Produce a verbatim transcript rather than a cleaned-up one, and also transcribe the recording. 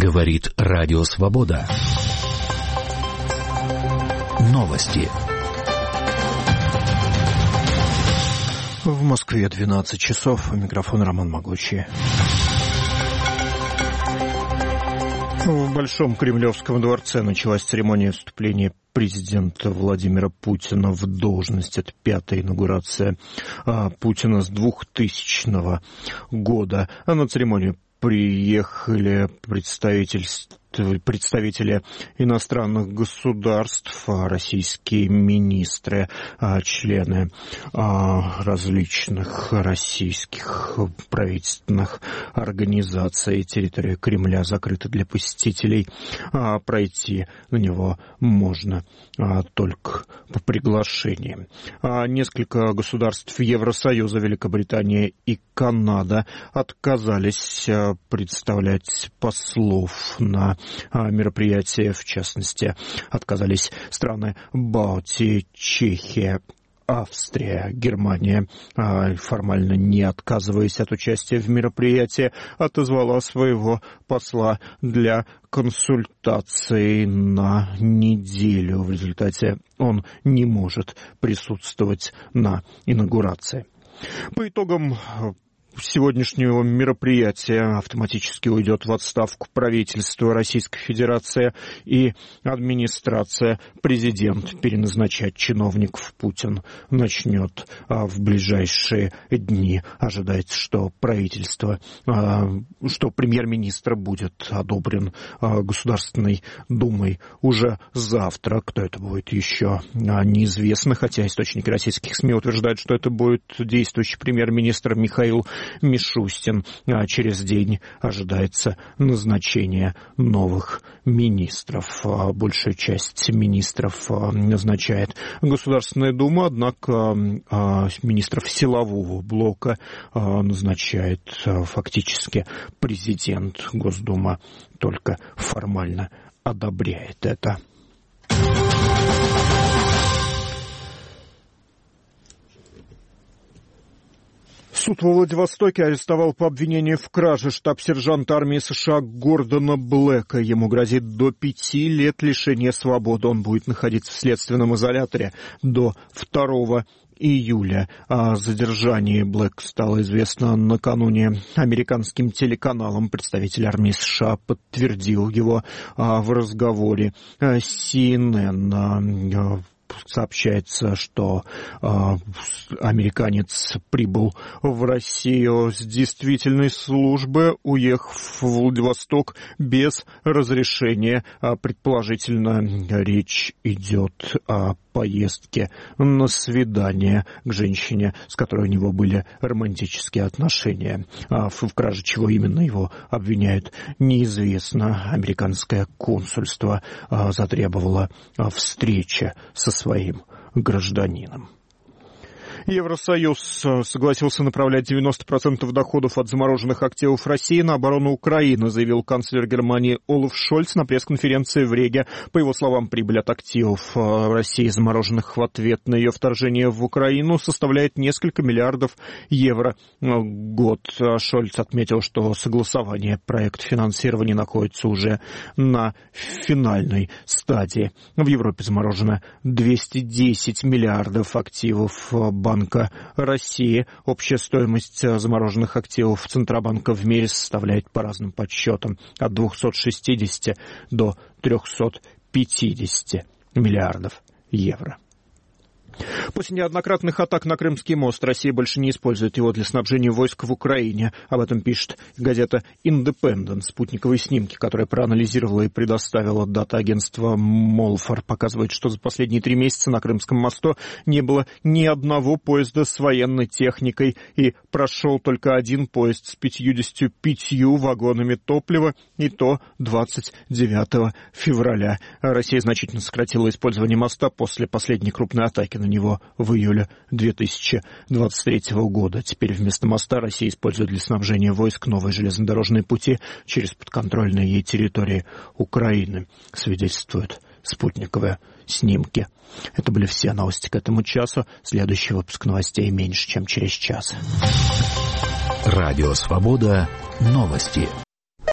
Говорит Радио Свобода. Новости. В Москве двенадцать часов. Микрофон Роман Могучий. В Большом Кремлевском дворце началась церемония вступления президента Владимира Путина в должность. Это пятая инаугурация Путина с двухтысячного года. А на церемонию приехали представительства представители иностранных государств, российские министры, члены различных российских правительственных организаций. Территория Кремля закрыта для посетителей. Пройти на него можно только по приглашению. Несколько государств Евросоюза, Великобритания и Канада отказались представлять послов на мероприятия, в частности, отказались страны Балтии, Чехия, Австрия, Германия, формально не отказываясь от участия в мероприятии, отозвала своего посла для консультаций на неделю. В результате он не может присутствовать на инаугурации. По итогам сегодняшнего мероприятия автоматически уйдет в отставку правительство Российской Федерации и администрация. Президент переназначать чиновников Путин начнет в ближайшие дни. Ожидается, что правительство, что премьер-министр будет одобрен Государственной Думой уже завтра. Кто это будет, еще неизвестно, хотя источники российских СМИ утверждают, что это будет действующий премьер-министр Михаил Мишустин. А через день ожидается назначение новых министров. Большая часть министров назначает Государственная Дума, однако министров силового блока назначает фактически президент. Госдума только формально одобряет это. Суд во Владивостоке арестовал по обвинению в краже штаб-сержанта армии США Гордона Блэка. Ему грозит до пяти лет лишения свободы. Он будет находиться в следственном изоляторе до второго июля. О задержании Блэка стало известно накануне американским телеканалам. Представитель армии США подтвердил его в разговоре с си эн эн. Сообщается, что э, американец прибыл в Россию с действительной службы, уехав в Владивосток без разрешения. А предположительно, речь идет о поездке на свидание к женщине, с которой у него были романтические отношения. А в, в краже чего именно его обвиняют, неизвестно. Американское консульство а, затребовало а, встречи со своим гражданином. Евросоюз согласился направлять девяносто процентов доходов от замороженных активов России на оборону Украины, заявил канцлер Германии Олаф Шольц на пресс-конференции в Риге. По его словам, прибыль от активов России, замороженных в ответ на ее вторжение в Украину, составляет несколько миллиардов евро в год. Шольц отметил, что согласование проекта финансирования находится уже на финальной стадии. В Европе заморожено двести десять миллиардов активов Банка России. Общая стоимость замороженных активов Центробанка в мире составляет по разным подсчетам от двухсот шестидесяти до трехсот пятидесяти миллиардов евро. После неоднократных атак на Крымский мост Россия больше не использует его для снабжения войск в Украине. Об этом пишет газета «Индепендент». Спутниковые снимки, которые проанализировала и предоставила дата-агентство Молфар, показывают, что за последние три месяца на Крымском мосту не было ни одного поезда с военной техникой, и прошел только один поезд с пятьюдесятью пятью вагонами топлива, и то двадцать девятого февраля. Россия значительно сократила использование моста после последней крупной атаки на него в июле две тысячи двадцать третьего года. Теперь вместо моста Россия использует для снабжения войск новые железнодорожные пути через подконтрольные ей территории Украины, свидетельствуют спутниковые снимки. Это были все новости к этому часу. Следующий выпуск новостей меньше, чем через час. Радио Свобода. Новости.